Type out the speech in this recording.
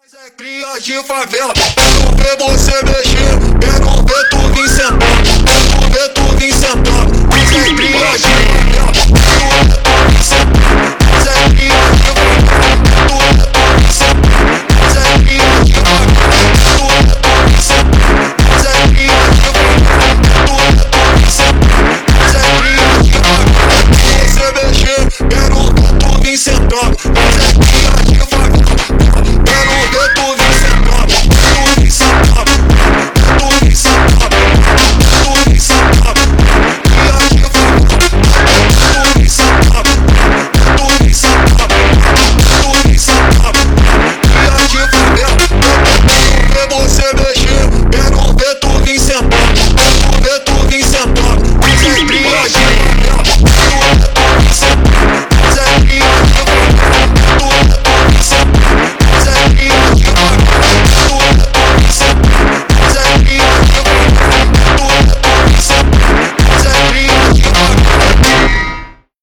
É cria de favela, quero ver você mexer, quero ver tu vir sentando, quero ver tu vir sentando. Mas é cria de favela, quero ver tu vir sentando, mas é cria de favela, quero ver tu vir sentando.